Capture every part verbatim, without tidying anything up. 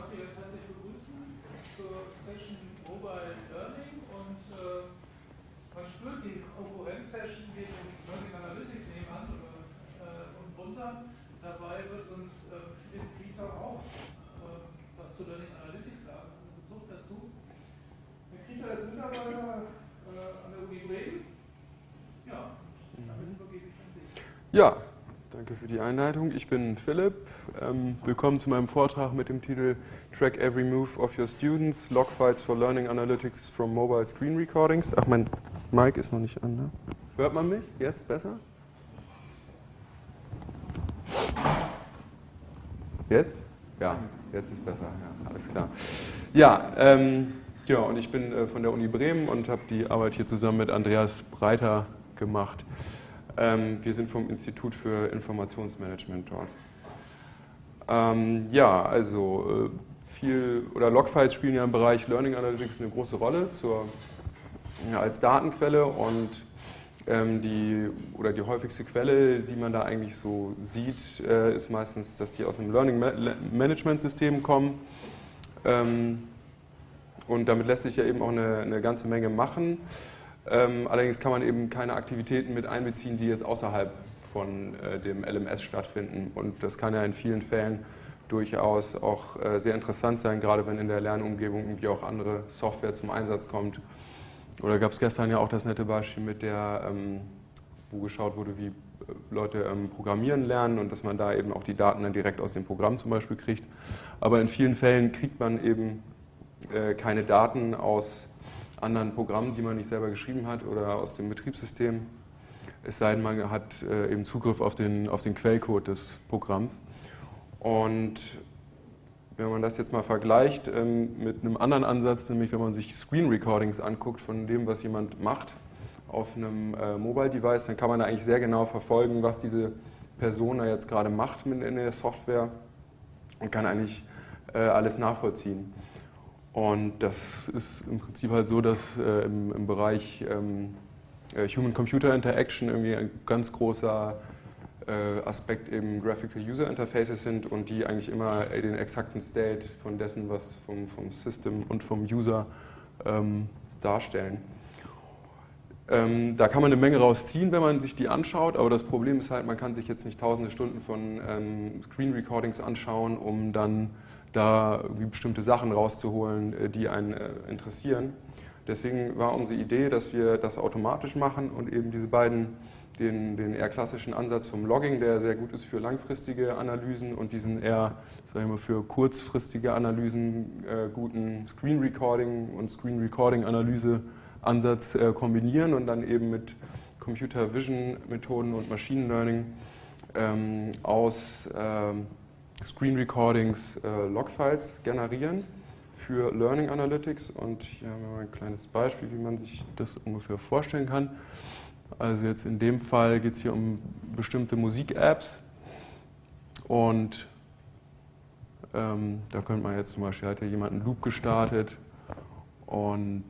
Sie recht herzlich begrüßen zur Session Mobile Learning und äh, man spürt die Konkurrenz-Session geht um Learning Analytics nebenan äh, und runter. Dabei wird uns äh, Philipp Grieter auch äh, was zu Learning Analytics sagen, also Bezug dazu. Herr Grieter ist Mitarbeiter äh, an der Uni Bremen. Ja, damit übergebe ich an Sie. Ja. Danke für die Einleitung. Ich bin Philipp. Ähm, willkommen zu meinem Vortrag mit dem Titel Track Every Move of Your Students, Logfiles for Learning Analytics from Mobile Screen Recordings. Ach, mein Mic ist noch nicht an, ne? Hört man mich? Jetzt besser? Jetzt? Ja, jetzt ist besser. Ja, alles klar. Ja, ähm, genau, und ich bin äh, von der Uni Bremen und habe die Arbeit hier zusammen mit Andreas Breiter gemacht. Wir sind vom Institut für Informationsmanagement dort. Ähm, ja, also viel oder Logfiles spielen ja im Bereich Learning Analytics eine große Rolle zur, ja, als Datenquelle und ähm, die oder die häufigste Quelle, die man da eigentlich so sieht, äh, ist meistens, dass die aus einem Learning Management System kommen. Ähm, und damit lässt sich ja eben auch eine, eine ganze Menge machen. Ähm, allerdings kann man eben keine Aktivitäten mit einbeziehen, die jetzt außerhalb von äh, dem L M S stattfinden. Und das kann ja in vielen Fällen durchaus auch äh, sehr interessant sein, gerade wenn in der Lernumgebung irgendwie auch andere Software zum Einsatz kommt. Oder gab es gestern ja auch das nette Beispiel mit der, ähm, wo geschaut wurde, wie Leute ähm, programmieren lernen und dass man da eben auch die Daten dann direkt aus dem Programm zum Beispiel kriegt. Aber in vielen Fällen kriegt man eben äh, keine Daten aus anderen Programmen, die man nicht selber geschrieben hat oder aus dem Betriebssystem, es sei denn, man hat äh, eben Zugriff auf den, auf den Quellcode des Programms. Und wenn man das jetzt mal vergleicht ähm, mit einem anderen Ansatz, nämlich wenn man sich Screen Recordings anguckt von dem, was jemand macht auf einem äh, Mobile Device, dann kann man da eigentlich sehr genau verfolgen, was diese Person da jetzt gerade macht in der Software und kann eigentlich äh, alles nachvollziehen. Und das ist im Prinzip halt so, dass äh, im, im Bereich ähm, Human-Computer Interaction irgendwie ein ganz großer äh, Aspekt eben Graphical User Interfaces sind und die eigentlich immer den exakten State von dessen, was vom, vom System und vom User ähm, darstellen. Ähm, da kann man eine Menge rausziehen, wenn man sich die anschaut, aber das Problem ist halt, man kann sich jetzt nicht tausende Stunden von ähm, Screen Recordings anschauen, um dann da irgendwie bestimmte Sachen rauszuholen, die einen interessieren. Deswegen war unsere Idee, dass wir das automatisch machen und eben diese beiden, den, den eher klassischen Ansatz vom Logging, der sehr gut ist für langfristige Analysen und diesen eher, sagen wir mal, für kurzfristige Analysen äh, guten Screen Recording und Screen Recording Analyse Ansatz äh, kombinieren und dann eben mit Computer Vision Methoden und Machine Learning ähm, aus ähm, Screen Recordings äh, Logfiles generieren für Learning Analytics und hier haben wir mal ein kleines Beispiel, wie man sich das ungefähr vorstellen kann. Also jetzt in dem Fall geht es hier um bestimmte Musik-Apps und ähm, da könnte man jetzt zum Beispiel, hat ja jemand einen Loop gestartet und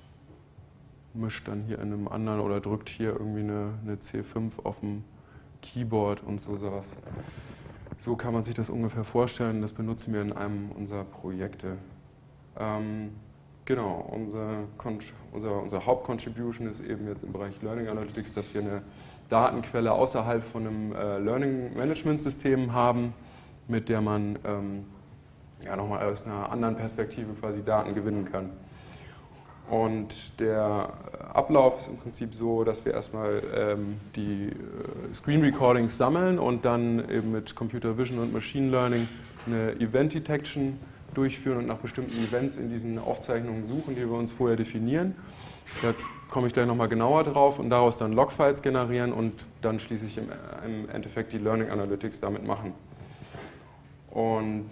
mischt dann hier in einem anderen oder drückt hier irgendwie eine, eine C fünf auf dem Keyboard und so sowas. So kann man sich das ungefähr vorstellen, das benutzen wir in einem unserer Projekte. Ähm, genau, unser, unser, unser Hauptcontribution ist eben jetzt im Bereich Learning Analytics, dass wir eine Datenquelle außerhalb von einem äh, Learning Management System haben, mit der man ähm, ja, nochmal aus einer anderen Perspektive quasi Daten gewinnen kann. Und der Ablauf ist im Prinzip so, dass wir erstmal ähm, die äh, Screen Recordings sammeln und dann eben mit Computer Vision und Machine Learning eine Event Detection durchführen und nach bestimmten Events in diesen Aufzeichnungen suchen, die wir uns vorher definieren. Da komme ich gleich nochmal genauer drauf und daraus dann Logfiles generieren und dann schließlich im, im Endeffekt die Learning Analytics damit machen. Und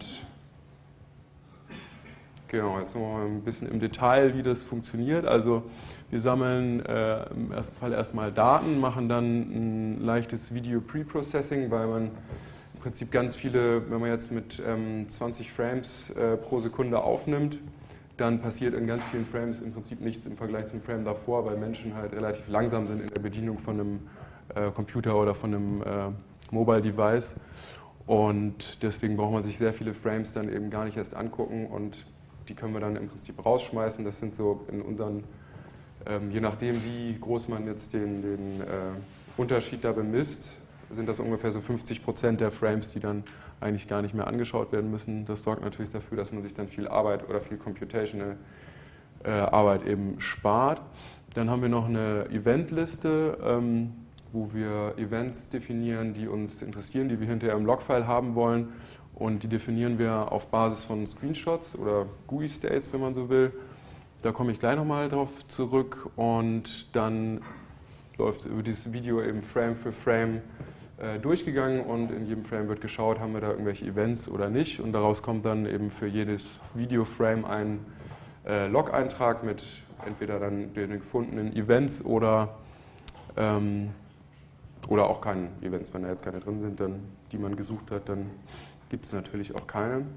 genau, jetzt nochmal ein bisschen im Detail, wie das funktioniert. Also wir sammeln äh, im ersten Fall erstmal Daten, machen dann ein leichtes Video-Preprocessing, weil man im Prinzip ganz viele, wenn man jetzt mit ähm, zwanzig Frames äh, pro Sekunde aufnimmt, dann passiert in ganz vielen Frames im Prinzip nichts im Vergleich zum Frame davor, weil Menschen halt relativ langsam sind in der Bedienung von einem äh, Computer oder von einem äh, Mobile Device. Und deswegen braucht man sich sehr viele Frames dann eben gar nicht erst angucken und die können wir dann im Prinzip rausschmeißen. Das sind so in unseren, ähm, je nachdem wie groß man jetzt den, den äh, Unterschied da bemisst, sind das ungefähr so fünfzig Prozent der Frames, die dann eigentlich gar nicht mehr angeschaut werden müssen. Das sorgt natürlich dafür, dass man sich dann viel Arbeit oder viel Computational äh, Arbeit eben spart. Dann haben wir noch eine Eventliste, ähm, wo wir Events definieren, die uns interessieren, die wir hinterher im Logfile haben wollen. Und die definieren wir auf Basis von Screenshots oder G U I-States, wenn man so will. Da komme ich gleich nochmal drauf zurück. Und dann läuft über dieses Video eben Frame für Frame äh, durchgegangen und in jedem Frame wird geschaut, haben wir da irgendwelche Events oder nicht. Und daraus kommt dann eben für jedes Video-Frame ein äh, Log-Eintrag mit entweder dann den gefundenen Events oder, ähm, oder auch keinen Events. Wenn da jetzt keine drin sind, dann, die man gesucht hat, dann gibt es natürlich auch keine.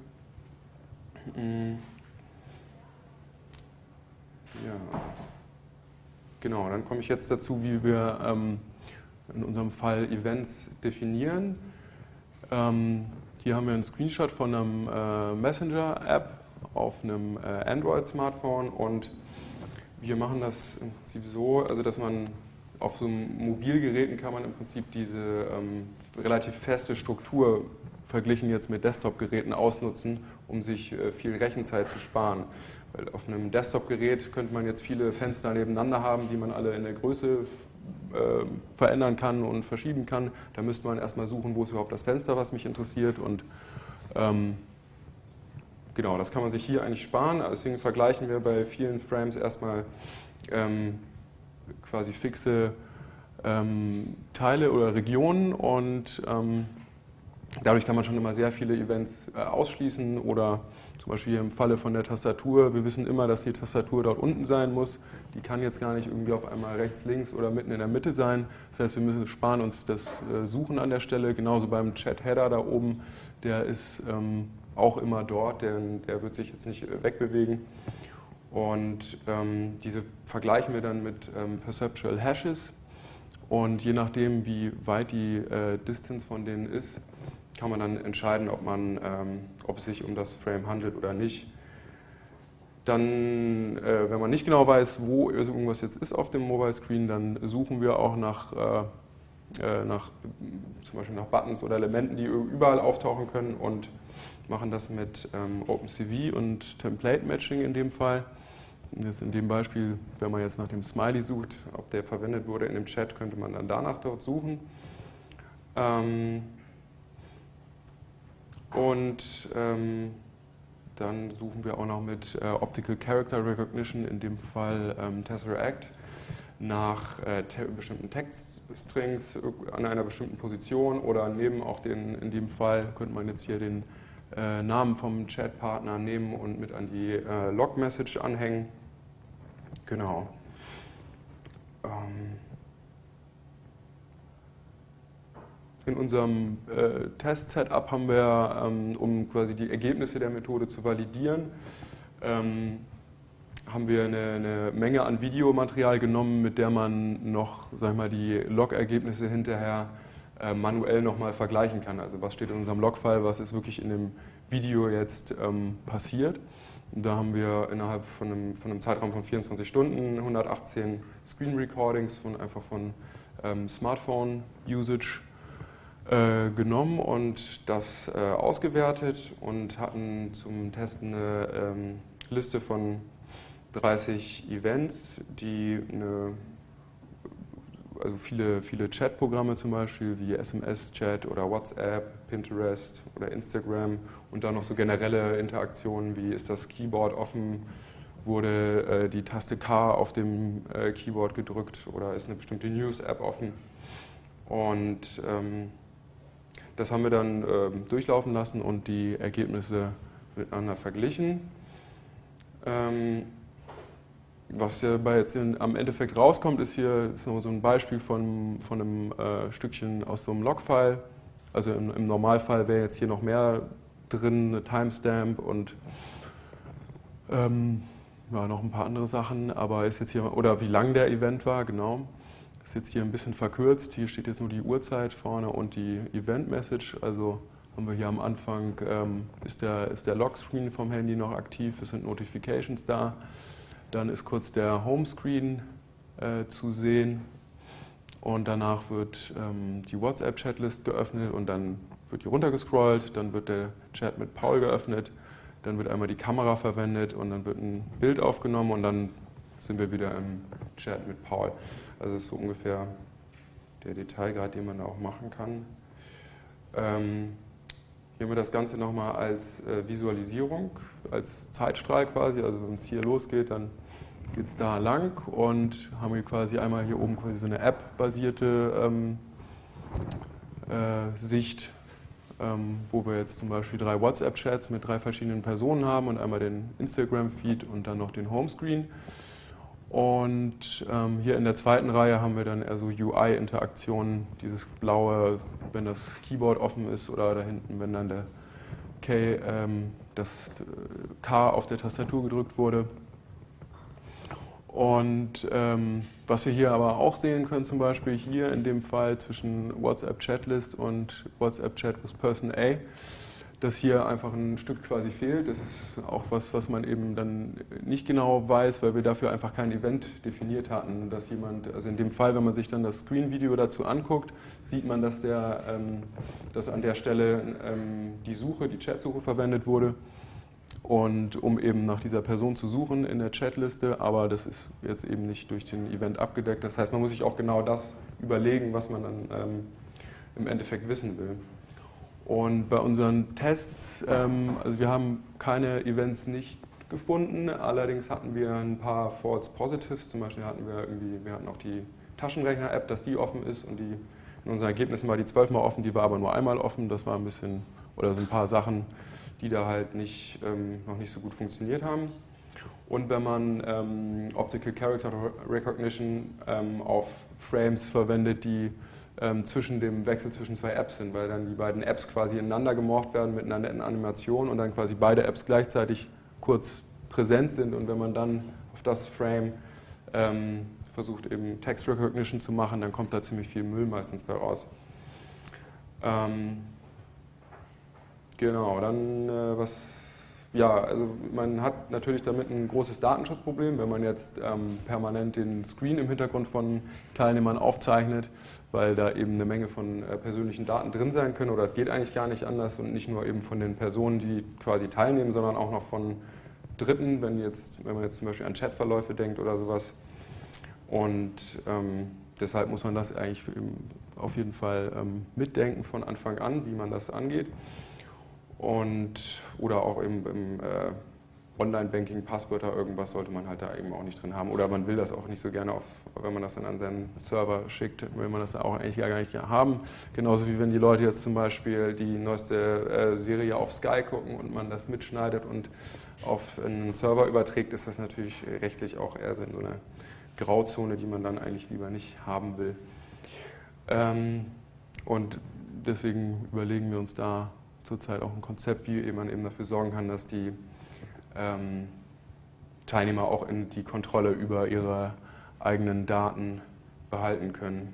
Ja. Genau, dann komme ich jetzt dazu, wie wir ähm, in unserem Fall Events definieren. Ähm, hier haben wir einen Screenshot von einem äh, Messenger-App auf einem äh, Android-Smartphone und wir machen das im Prinzip so, also dass man auf so einem Mobilgeräten kann man im Prinzip diese ähm, relativ feste Struktur verglichen jetzt mit Desktop-Geräten ausnutzen, um sich äh, viel Rechenzeit zu sparen. Weil auf einem Desktop-Gerät könnte man jetzt viele Fenster nebeneinander haben, die man alle in der Größe äh, verändern kann und verschieben kann. Da müsste man erstmal suchen, wo ist überhaupt das Fenster, was mich interessiert. Und ähm, genau, das kann man sich hier eigentlich sparen. Deswegen vergleichen wir bei vielen Frames erstmal ähm, quasi fixe ähm, Teile oder Regionen und ähm, dadurch kann man schon immer sehr viele Events äh, ausschließen oder zum Beispiel im Falle von der Tastatur, wir wissen immer, dass die Tastatur dort unten sein muss. Die kann jetzt gar nicht irgendwie auf einmal rechts, links oder mitten in der Mitte sein. Das heißt, wir müssen sparen uns das äh, Suchen an der Stelle. Genauso beim Chat-Header da oben, der ist ähm, auch immer dort, der, der wird sich jetzt nicht äh, wegbewegen. Und ähm, diese vergleichen wir dann mit ähm, Perceptual Hashes. Und je nachdem, wie weit die äh, Distance von denen ist, kann man dann entscheiden, ob, man, ähm, ob es sich um das Frame handelt oder nicht. Dann, äh, wenn man nicht genau weiß, wo irgendwas jetzt ist auf dem Mobile Screen, dann suchen wir auch nach, äh, nach zum Beispiel nach Buttons oder Elementen, die überall auftauchen können und machen das mit ähm, OpenCV und Template Matching in dem Fall. Jetzt in dem Beispiel, wenn man jetzt nach dem Smiley sucht, ob der verwendet wurde in dem Chat, könnte man dann danach dort suchen. Ähm, Und ähm, dann suchen wir auch noch mit äh, Optical Character Recognition, in dem Fall ähm, Tesseract, nach äh, te bestimmten Textstrings an einer bestimmten Position oder neben auch den, in dem Fall könnte man jetzt hier den äh, Namen vom Chatpartner nehmen und mit an die äh, Log-Message anhängen. Genau. Ähm, In unserem äh, Test-Setup haben wir, ähm, um quasi die Ergebnisse der Methode zu validieren, ähm, haben wir eine, eine Menge an Videomaterial genommen, mit der man noch, sag ich mal, die Log-Ergebnisse hinterher äh, manuell nochmal vergleichen kann. Also was steht in unserem Log-File, was ist wirklich in dem Video jetzt ähm, passiert. Und da haben wir innerhalb von einem, von einem Zeitraum von vierundzwanzig Stunden hundertachtzehn Screen-Recordings von einfach von ähm, Smartphone-Usage genommen und das äh, ausgewertet und hatten zum Testen eine ähm, Liste von dreißig Events, die eine, also viele, viele Chat-Programme zum Beispiel wie S M S-Chat oder WhatsApp, Pinterest oder Instagram und dann noch so generelle Interaktionen wie ist das Keyboard offen, wurde äh, die Taste K auf dem äh, Keyboard gedrückt oder ist eine bestimmte News-App offen und ähm, das haben wir dann äh, durchlaufen lassen und die Ergebnisse miteinander verglichen. Ähm, was hierbei jetzt in, am Endeffekt rauskommt, ist hier ist noch so ein Beispiel von, von einem äh, Stückchen aus so einem Logfile. Also im, im Normalfall wäre jetzt hier noch mehr drin, eine Timestamp und ähm, ja, noch ein paar andere Sachen, aber ist jetzt hier, oder wie lang der Event war, genau. Ist jetzt hier ein bisschen verkürzt, hier steht jetzt nur die Uhrzeit vorne und die Event-Message, also haben wir hier am Anfang, ähm, ist der, ist der Lockscreen vom Handy noch aktiv, es sind Notifications da. Dann ist kurz der Homescreen äh, zu sehen und danach wird ähm, die WhatsApp-Chatlist geöffnet und dann wird die runtergescrollt, dann wird der Chat mit Paul geöffnet, dann wird einmal die Kamera verwendet und dann wird ein Bild aufgenommen und dann sind wir wieder im Chat mit Paul. Also das ist so ungefähr der Detailgrad, den man da auch machen kann. Ähm, hier haben wir das Ganze nochmal als äh, Visualisierung, als Zeitstrahl quasi. Also wenn es hier losgeht, dann geht es da lang und haben wir quasi einmal hier oben quasi so eine App-basierte ähm, äh, Sicht, ähm, wo wir jetzt zum Beispiel drei WhatsApp-Chats mit drei verschiedenen Personen haben und einmal den Instagram-Feed und dann noch den Homescreen. Und ähm, hier in der zweiten Reihe haben wir dann eher so U I-Interaktionen, dieses blaue, wenn das Keyboard offen ist oder da hinten, wenn dann der K, ähm, das K auf der Tastatur gedrückt wurde. Und ähm, was wir hier aber auch sehen können, zum Beispiel hier in dem Fall zwischen WhatsApp-Chatlist und WhatsApp-Chat with Person A, dass hier einfach ein Stück quasi fehlt. Das ist auch was, was man eben dann nicht genau weiß, weil wir dafür einfach kein Event definiert hatten, dass jemand, also in dem Fall, wenn man sich dann das Screen-Video dazu anguckt, sieht man, dass, der, ähm, dass an der Stelle ähm, die Suche, die Chatsuche verwendet wurde, und um eben nach dieser Person zu suchen in der Chatliste, aber das ist jetzt eben nicht durch den Event abgedeckt. Das heißt, man muss sich auch genau das überlegen, was man dann ähm, im Endeffekt wissen will. Und bei unseren Tests, ähm, also wir haben keine Events nicht gefunden, allerdings hatten wir ein paar False Positives, zum Beispiel hatten wir irgendwie, wir hatten auch die Taschenrechner-App, dass die offen ist und die, in unseren Ergebnissen war die zwölfmal offen, die war aber nur einmal offen, das war ein bisschen, oder so ein paar Sachen, die da halt nicht, ähm, noch nicht so gut funktioniert haben. Und wenn man ähm, Optical Character Recognition ähm, auf Frames verwendet, die ähm, zwischen dem Wechsel zwischen zwei Apps sind, weil dann die beiden Apps quasi ineinander gemorpht werden mit einer netten Animation und dann quasi beide Apps gleichzeitig kurz präsent sind und wenn man dann auf das Frame ähm, versucht eben Text Recognition zu machen, dann kommt da ziemlich viel Müll meistens bei raus. Ähm, Genau, dann äh, was, ja, also man hat natürlich damit ein großes Datenschutzproblem, wenn man jetzt ähm, permanent den Screen im Hintergrund von Teilnehmern aufzeichnet, weil da eben eine Menge von äh, persönlichen Daten drin sein können oder es geht eigentlich gar nicht anders und nicht nur eben von den Personen, die quasi teilnehmen, sondern auch noch von Dritten, wenn, jetzt, wenn man jetzt zum Beispiel an Chatverläufe denkt oder sowas. Und ähm, deshalb muss man das eigentlich auf jeden Fall ähm, mitdenken von Anfang an, wie man das angeht. Und, oder auch im, im äh, Online-Banking, Passwörter, irgendwas sollte man halt da eben auch nicht drin haben. Oder man will das auch nicht so gerne, auf, wenn man das dann an seinen Server schickt, will man das auch eigentlich gar nicht haben. Genauso wie wenn die Leute jetzt zum Beispiel die neueste äh, Serie auf Sky gucken und man das mitschneidet und auf einen Server überträgt, ist das natürlich rechtlich auch eher so eine Grauzone, die man dann eigentlich lieber nicht haben will. Ähm, und deswegen überlegen wir uns da zurzeit auch ein Konzept, wie man eben dafür sorgen kann, dass die ähm, Teilnehmer auch in die Kontrolle über ihre eigenen Daten behalten können.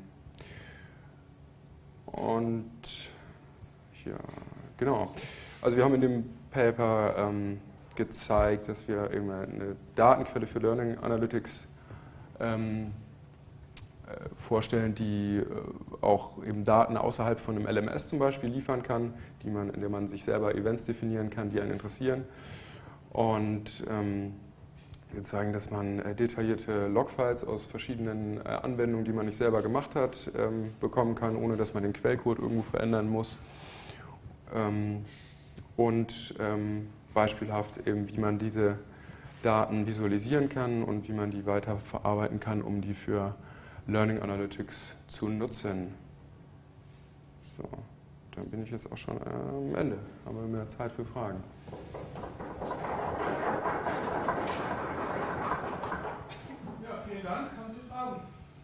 Und ja, genau. Also wir haben in dem Paper ähm, gezeigt, dass wir eben eine Datenquelle für Learning Analytics ähm, vorstellen, die auch eben Daten außerhalb von einem L M S zum Beispiel liefern kann, die man, in der man sich selber Events definieren kann, die einen interessieren. Und ähm, wir zeigen, dass man äh, detaillierte Logfiles aus verschiedenen äh, Anwendungen, die man nicht selber gemacht hat, ähm, bekommen kann, ohne dass man den Quellcode irgendwo verändern muss. Ähm, und ähm, beispielhaft eben, wie man diese Daten visualisieren kann und wie man die weiter verarbeiten kann, um die für Learning Analytics zu nutzen. So, dann bin ich jetzt auch schon am Ende. Haben wir mehr Zeit für Fragen. Ja, vielen Dank. Haben Sie Fragen?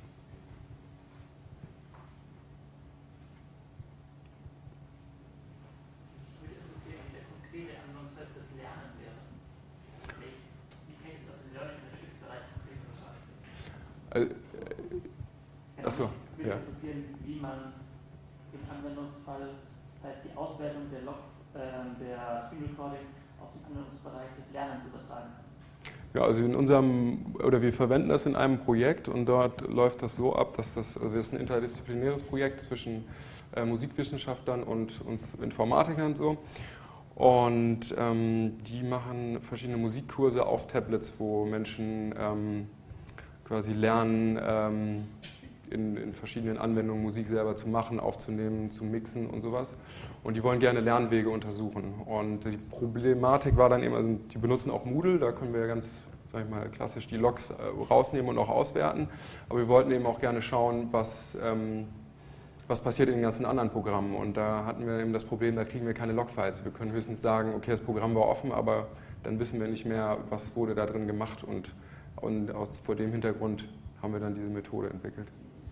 Mich würde interessieren, wie der konkrete Anwendungsfall fürs Lernen wäre. Wie kann ich das auf den Learning Analytics Bereich konkret betrachten? Achso, mich würde ja. interessieren, wie man den Anwendungsfall Das heißt, die Auswertung der Log, äh, der Screen Recordings auf den Anwendungsbereich des Lernens übertragen kann. Ja, also in unserem, oder wir verwenden das in einem Projekt und dort läuft das so ab, dass das, also das ist ein interdisziplinäres Projekt zwischen äh, Musikwissenschaftlern und uns Informatikern so. Und ähm, die machen verschiedene Musikkurse auf Tablets, wo Menschen ähm, quasi lernen, ähm, in, in verschiedenen Anwendungen Musik selber zu machen, aufzunehmen, zu mixen und sowas. Und die wollen gerne Lernwege untersuchen. Und die Problematik war dann eben, also die benutzen auch Moodle, da können wir ja ganz, sag ich mal, klassisch die Logs äh, rausnehmen und auch auswerten. Aber wir wollten eben auch gerne schauen, was, ähm, was passiert in den ganzen anderen Programmen. Und da hatten wir eben das Problem, da kriegen wir keine Logfiles. Wir können höchstens sagen, okay, das Programm war offen, aber dann wissen wir nicht mehr, was wurde da drin gemacht. Und, und aus, vor dem Hintergrund haben wir dann diese Methode entwickelt.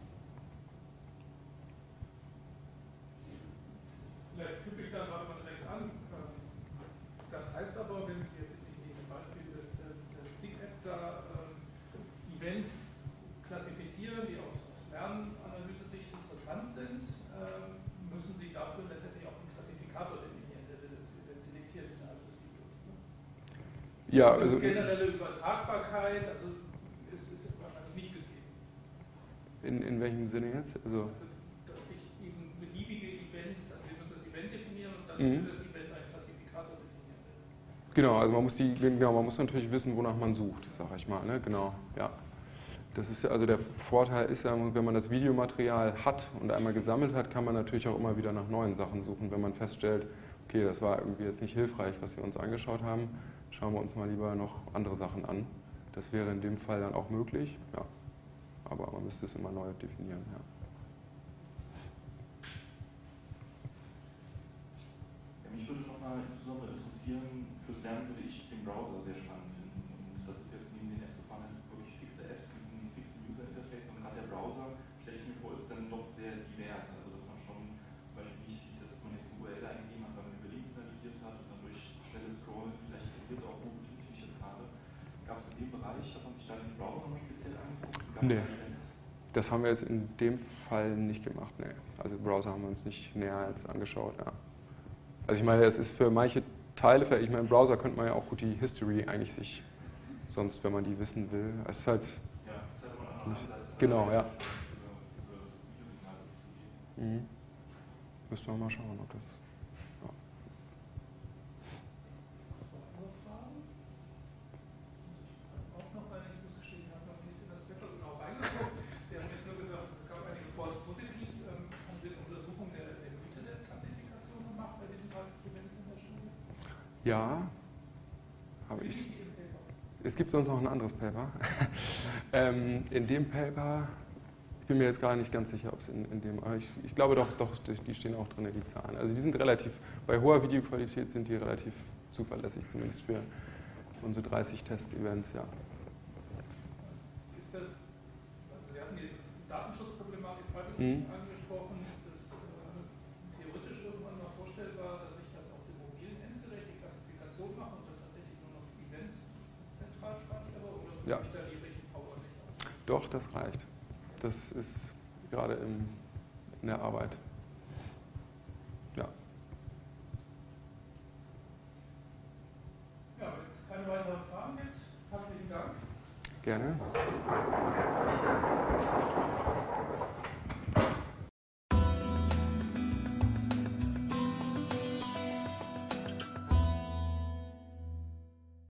Vielleicht knüpfe ich da gerade mal direkt an. Das heißt aber, wenn Sie jetzt in dem Beispiel des, der, der Musik-App da äh, Events klassifizieren, die aus, aus Lernanalyse-Sicht interessant sind, äh, müssen Sie dafür letztendlich auch einen Klassifikator definieren, der das detektiert innerhalb des Videos. Ne? Ja, also generelle Übertragbarkeit, also ist, ist wahrscheinlich nicht gegeben. In, in welchem Sinne jetzt? Also, Also, dass ich eben beliebige Events, also wir müssen das Event definieren und dann Mhm. für das Event einen Klassifikator definieren. genau, also man muss die, genau, man muss natürlich wissen, wonach man sucht, sag ich mal, ne? Genau, ja. Das ist ja, also der Vorteil ist ja, wenn man das Videomaterial hat und einmal gesammelt hat, kann man natürlich auch immer wieder nach neuen Sachen suchen. Wenn man feststellt, okay, das war irgendwie jetzt nicht hilfreich, was wir uns angeschaut haben, schauen wir uns mal lieber noch andere Sachen an. Das wäre in dem Fall dann auch möglich, ja. Aber man müsste es immer neu definieren, ja. Ja, mich würde nochmal insbesondere interessieren, fürs Lernen würde ich den Browser sehr spannend finden. Und das ist jetzt neben den Apps, das waren halt wirklich fixe Apps mit einem fixen User-Interface. Und gerade der Browser, stelle ich mir vor, ist dann doch sehr divers. Also dass man schon zum Beispiel nicht sieht, dass man jetzt eine U R L eingegeben hat, weil man über Links navigiert hat und dann durch schnelles Scrollen vielleicht verwirrt auch, wo befinde ich mich jetzt gerade. Gab es in dem Bereich, hat man sich da den Browser nochmal speziell angeguckt? Gab's Nee. da Events? Das haben wir jetzt in dem Fall nicht gemacht, nee. Also Browser haben wir uns nicht näher als angeschaut, ja. Also ich meine, es ist für manche Teile, für, ich meine, im Browser könnte man ja auch gut die History eigentlich sich, sonst, wenn man die wissen will, es ist halt, Ja, das hat man einen anderen Ansatz. genau, ja. Über, über das Videosignal zu gehen. Mhm. Müssen wir mal schauen, ob das, ja. Weitere Fragen? Ich auch noch eine, ich muss gestehen, ich habe noch nicht in das Paper genau reingeguckt. Sie haben jetzt nur gesagt, es gab einige False Positives. Ähm, haben Sie eine Untersuchung der, der Güte der Klassifikation gemacht bei diesen dreißig Events in der Studie? Ja, habe ich. Finden die im Paper? Es gibt sonst noch ein anderes Paper. ähm, in dem Paper, ich bin mir jetzt gar nicht ganz sicher, ob es in, in dem, aber ich, ich glaube doch, doch, die stehen auch drin, die Zahlen. Also die sind relativ, bei hoher Videoqualität sind die relativ zuverlässig, zumindest für unsere dreißig Test-Events, ja. Ist das, also Sie hatten die Datenschutzproblematik Privacy Mhm. angesprochen, ist es äh, theoretisch irgendwann mal vorstellbar, dass ich das auf dem mobilen Endgerät die Klassifikation mache und dann tatsächlich nur noch die Events zentral speichere oder Ja. ich da die Rechenpower nicht aus? Doch, das reicht. Das ist gerade im, in der Arbeit. Ja. Ja, wenn es keine weiteren Fragen gibt, herzlichen Dank. Gerne.